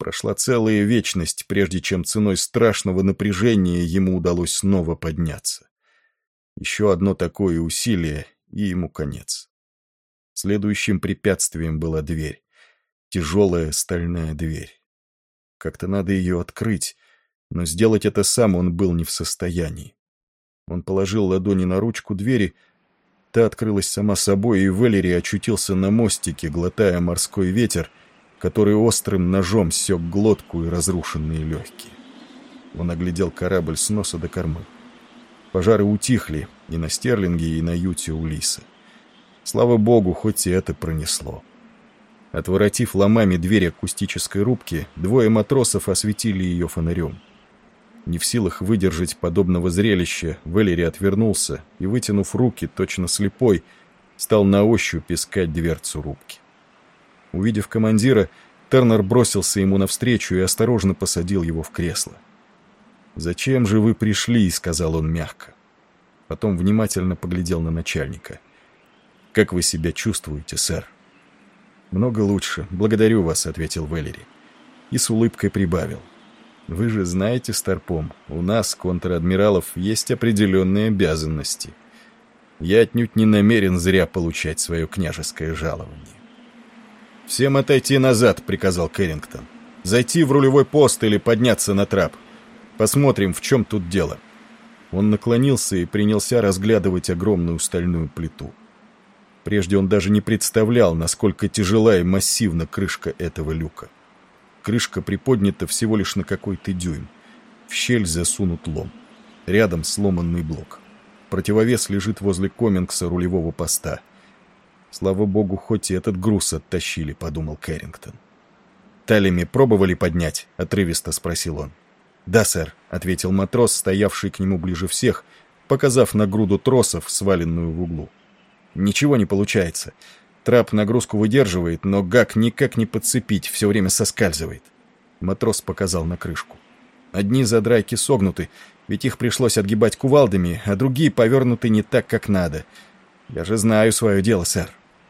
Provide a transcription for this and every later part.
Прошла целая вечность, прежде чем ценой страшного напряжения ему удалось снова подняться. Еще одно такое усилие, и ему конец. Следующим препятствием была дверь. Тяжелая стальная дверь. Как-то надо ее открыть, но сделать это сам он был не в состоянии. Он положил ладони на ручку двери, та открылась сама собой, и Валери очутился на мостике, глотая морской ветер, который острым ножом сёк глотку и разрушенные легкие. Он оглядел корабль с носа до кормы. Пожары утихли и на Стерлинге, и на юте Улисса. Слава богу, хоть и это пронесло. Отворотив ломами дверь акустической рубки, двое матросов осветили ее фонарем. Не в силах выдержать подобного зрелища, Валери отвернулся и, вытянув руки, точно слепой, стал на ощупь искать дверцу рубки. Увидев командира, Тернер бросился ему навстречу и осторожно посадил его в кресло. «Зачем же вы пришли?» — сказал он мягко. Потом внимательно поглядел на начальника. «Как вы себя чувствуете, сэр?» «Много лучше. Благодарю вас», — ответил Валери. И с улыбкой прибавил. «Вы же знаете, Старпом, у нас, контр-адмиралов, есть определенные обязанности. Я отнюдь не намерен зря получать свое княжеское жалование». «Всем отойти назад», — приказал Кэррингтон. «Зайти в рулевой пост или подняться на трап. Посмотрим, в чем тут дело». Он наклонился и принялся разглядывать огромную стальную плиту. Прежде он даже не представлял, насколько тяжела и массивна крышка этого люка. Крышка приподнята всего лишь на какой-то дюйм. В щель засунут лом. Рядом сломанный блок. Противовес лежит возле комингса рулевого поста. «Слава богу, хоть и этот груз оттащили», — подумал Кэррингтон. «Талями пробовали поднять?» — отрывисто спросил он. «Да, сэр», — ответил матрос, стоявший к нему ближе всех, показав на груду тросов, сваленную в углу. «Ничего не получается. Трап нагрузку выдерживает, но гак никак не подцепить, все время соскальзывает». Матрос показал на крышку. «Одни задрайки согнуты, ведь их пришлось отгибать кувалдами, а другие повернуты не так, как надо. Я же знаю свое дело, сэр».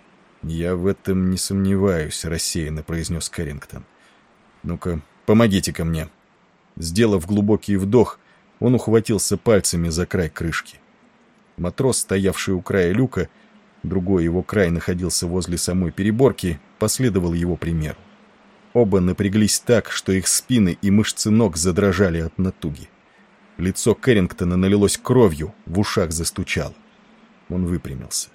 «Я в этом не сомневаюсь», — рассеянно произнес Кэррингтон. «Ну-ка, помогите-ка мне». Сделав глубокий вдох, он ухватился пальцами за край крышки. Матрос, стоявший у края люка, другой его край находился возле самой переборки, последовал его примеру. Оба напряглись так, что их спины и мышцы ног задрожали от натуги. Лицо Кэррингтона налилось кровью, в ушах застучало. Он выпрямился.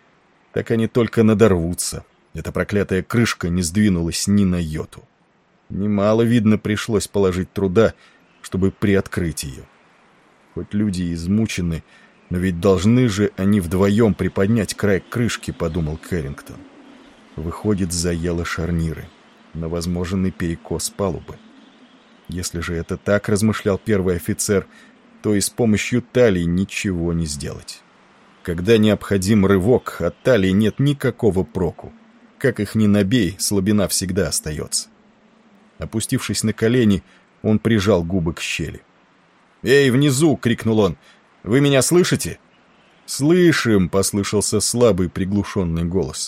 Так они только надорвутся. Эта проклятая крышка не сдвинулась ни на йоту. Немало, видно, пришлось положить труда, чтобы приоткрыть ее. Хоть люди измучены, но ведь должны же они вдвоем приподнять край крышки, подумал Кэррингтон. Выходит, заело шарниры, на возможный перекос палубы. Если же это так, размышлял первый офицер, то и с помощью талии ничего не сделать. Когда необходим рывок, от талии нет никакого проку. Как их ни набей, слабина всегда остается. Опустившись на колени, он прижал губы к щели. «Эй, внизу!» — крикнул он. «Вы меня слышите?» «Слышим!» — послышался слабый приглушенный голос.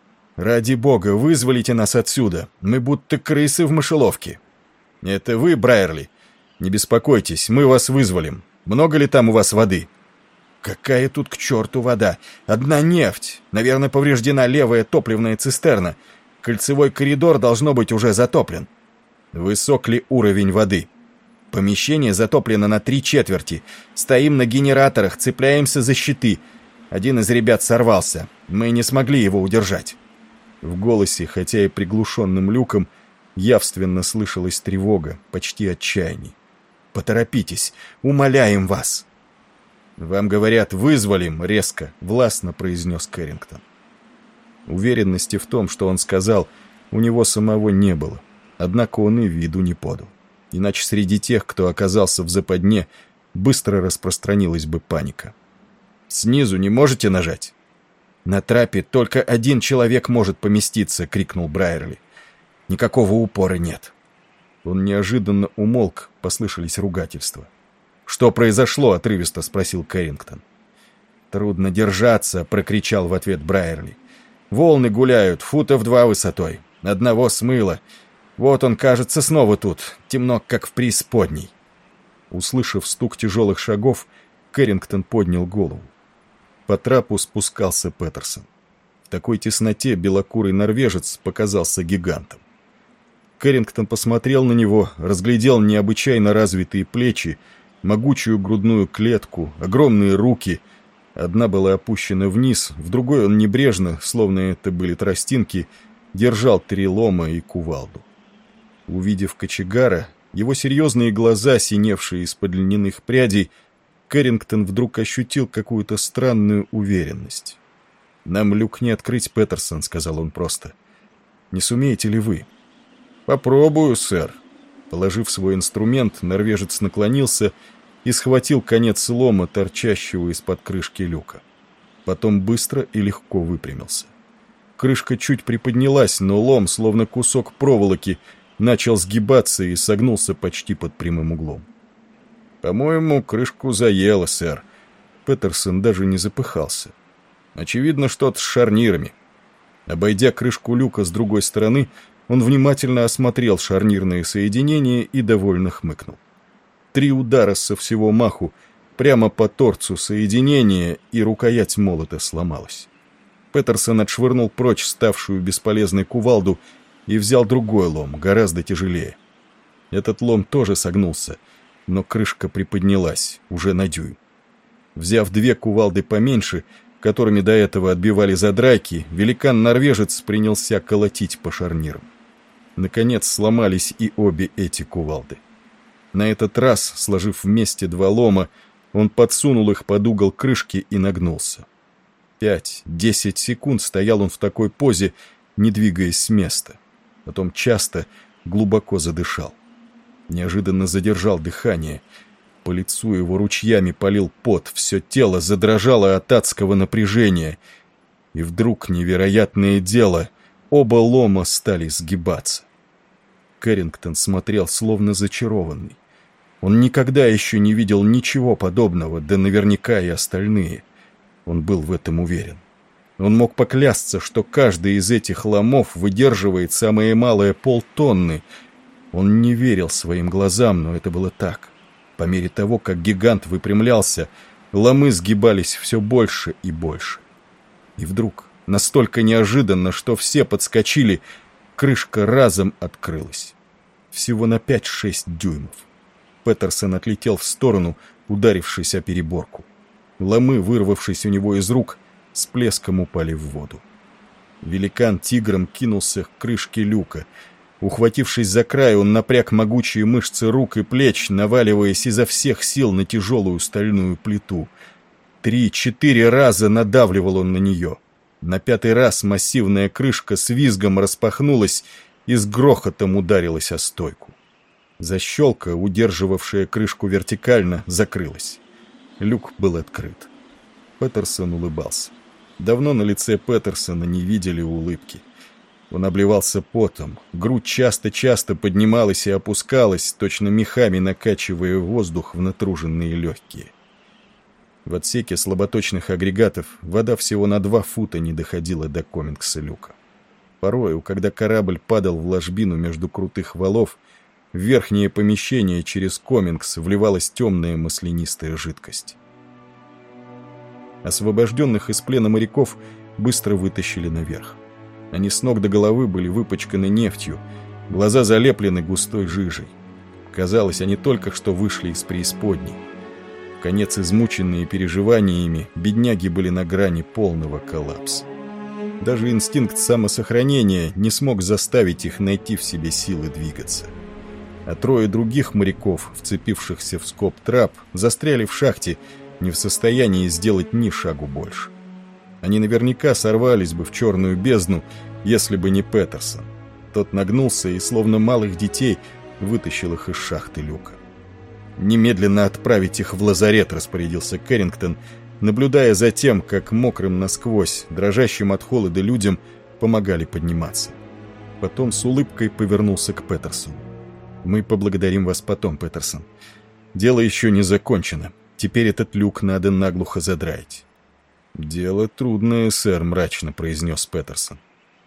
«Ради бога, вызволите нас отсюда! Мы будто крысы в мышеловке!» «Это вы, Брайерли? Не беспокойтесь, мы вас вызволим. Много ли там у вас воды?» «Какая тут к черту вода? Одна нефть. Наверное, повреждена левая топливная цистерна. Кольцевой коридор должно быть уже затоплен». «Высок ли уровень воды?» «Помещение затоплено на 3/4. Стоим на генераторах, цепляемся за щиты. Один из ребят сорвался. Мы не смогли его удержать». В голосе, хотя и приглушенным люком, явственно слышалась тревога, почти отчаяние. «Поторопитесь, умоляем вас!» «Вам говорят, вызволим!» — резко, властно произнес Кэррингтон. Уверенности в том, что он сказал, у него самого не было. Однако он и виду не подал. Иначе среди тех, кто оказался в западне, быстро распространилась бы паника. «Снизу не можете нажать?» «На трапе только один человек может поместиться!» — крикнул Брайерли. «Никакого упора нет». Он неожиданно умолк, послышались ругательства. «Что произошло?» — отрывисто спросил Кэррингтон. «Трудно держаться!» — прокричал в ответ Брайерли. «Волны гуляют, футов 2 высотой. Одного смыло. Вот он, кажется, снова тут, темно, как в преисподней». Услышав стук тяжелых шагов, Кэррингтон поднял голову. По трапу спускался Петерсон. В такой тесноте белокурый норвежец показался гигантом. Кэррингтон посмотрел на него, разглядел необычайно развитые плечи, могучую грудную клетку, огромные руки. Одна была опущена вниз, в другой он небрежно, словно это были тростинки, держал 3 лома и кувалду. Увидев кочегара, его серьезные глаза, синевшие из-под льняных прядей, Кэррингтон вдруг ощутил какую-то странную уверенность. «Нам люк не открыть, Петерсон», — сказал он просто. «Не сумеете ли вы?» «Попробую, сэр». Положив свой инструмент, норвежец наклонился и схватил конец лома, торчащего из-под крышки люка. Потом быстро и легко выпрямился. Крышка чуть приподнялась, но лом, словно кусок проволоки, начал сгибаться и согнулся почти под прямым углом. «По-моему, крышку заело, сэр». Петерсон даже не запыхался. «Очевидно, что-то с шарнирами». Обойдя крышку люка с другой стороны, он внимательно осмотрел шарнирные соединения и довольно хмыкнул. 3 удара со всего маху, прямо по торцу соединения, и рукоять молота сломалась. Петерсон отшвырнул прочь ставшую бесполезной кувалду и взял другой лом, гораздо тяжелее. Этот лом тоже согнулся, но крышка приподнялась, уже на дюйм. Взяв 2 кувалды поменьше, которыми до этого отбивали задрайки, великан-норвежец принялся колотить по шарнирам. Наконец сломались и обе эти кувалды. На этот раз, сложив вместе 2 лома, он подсунул их под угол крышки и нагнулся. 5-10 секунд стоял он в такой позе, не двигаясь с места. Потом часто, глубоко задышал. Неожиданно задержал дыхание. По лицу его ручьями полил пот, все тело задрожало от адского напряжения. И вдруг, невероятное дело, оба лома стали сгибаться. Кэррингтон смотрел словно зачарованный. Он никогда еще не видел ничего подобного, да наверняка и остальные. Он был в этом уверен. Он мог поклясться, что каждый из этих ломов выдерживает самое малое полтонны. Он не верил своим глазам, но это было так. По мере того, как гигант выпрямлялся, ломы сгибались все больше и больше. И вдруг, настолько неожиданно, что все подскочили, крышка разом открылась. Всего на 5-6 дюймов. Петерсон отлетел в сторону, ударившись о переборку. Ломы, вырвавшись у него из рук, с плеском упали в воду. Великан тигром кинулся к крышке люка. Ухватившись за край, он напряг могучие мышцы рук и плеч, наваливаясь изо всех сил на тяжелую стальную плиту. 3-4 раза надавливал он на нее. На 5-й раз массивная крышка с визгом распахнулась и с грохотом ударилась о стойку. Защелка, удерживавшая крышку вертикально, закрылась. Люк был открыт. Петерсон улыбался. Давно на лице Петерсона не видели улыбки. Он обливался потом, грудь часто-часто поднималась и опускалась, точно мехами накачивая воздух в натруженные легкие. В отсеке слаботочных агрегатов вода всего на 2 фута не доходила до комингса люка. Порою, когда корабль падал в ложбину между крутых валов, в верхнее помещение через комингс вливалась темная маслянистая жидкость. Освобожденных из плена моряков быстро вытащили наверх. Они с ног до головы были выпачканы нефтью, глаза залеплены густой жижей. Казалось, они только что вышли из преисподней. Вконец измученные переживаниями, бедняги были на грани полного коллапса. Даже инстинкт самосохранения не смог заставить их найти в себе силы двигаться. А 3 других моряков, вцепившихся в скоб трап, застряли в шахте, не в состоянии сделать ни шагу больше. Они наверняка сорвались бы в черную бездну, если бы не Петерсон. Тот нагнулся и, словно малых детей, вытащил их из шахты люка. «Немедленно отправить их в лазарет», — распорядился Кэррингтон, наблюдая за тем, как мокрым насквозь, дрожащим от холода людям помогали подниматься. Потом с улыбкой повернулся к Петерсону. «Мы поблагодарим вас потом, Петерсон. Дело еще не закончено. Теперь этот люк надо наглухо задраить». «Дело трудное, сэр», — мрачно произнес Петерсон.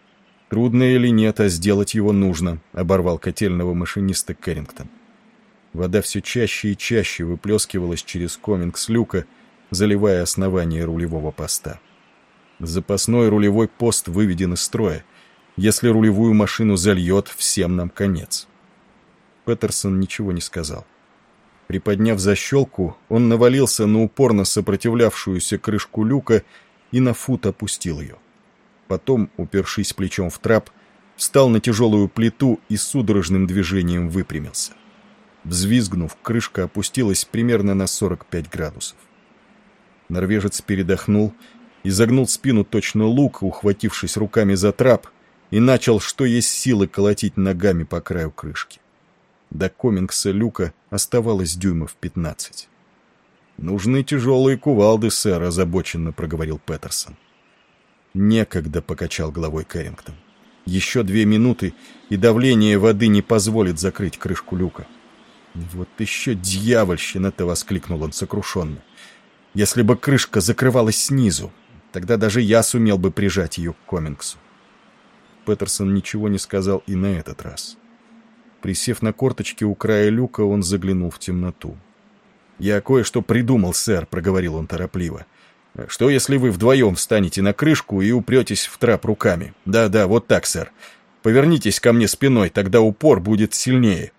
«Трудно или нет, а сделать его нужно», — оборвал котельного машиниста Кэррингтон. Вода все чаще и чаще выплескивалась через комингс люка, заливая основание рулевого поста. Запасной рулевой пост выведен из строя. Если рулевую машину зальет, всем нам конец. Петерсон ничего не сказал. Приподняв защелку, он навалился на упорно сопротивлявшуюся крышку люка и на фут опустил ее. Потом, упершись плечом в трап, встал на тяжелую плиту и судорожным движением выпрямился. Взвизгнув, крышка опустилась примерно на 45 градусов. Норвежец передохнул, изогнул спину точно лук, ухватившись руками за трап, и начал, что есть силы, колотить ногами по краю крышки. До комингса люка оставалось дюймов 15. «Нужны тяжелые кувалды, сэр», — озабоченно проговорил Петерсон. «Некогда», — покачал головой Кэррингтон. «Еще 2 минуты, и давление воды не позволит закрыть крышку люка». «Вот еще дьявольщина-то!» — воскликнул он сокрушенно. «Если бы крышка закрывалась снизу, тогда даже я сумел бы прижать ее к комингсу». Петерсон ничего не сказал и на этот раз. Присев на корточки у края люка, он заглянул в темноту. «Я кое-что придумал, сэр», — проговорил он торопливо. «Что, если вы вдвоем встанете на крышку и упретесь в трап руками? Да-да, вот так, сэр. Повернитесь ко мне спиной, тогда упор будет сильнее.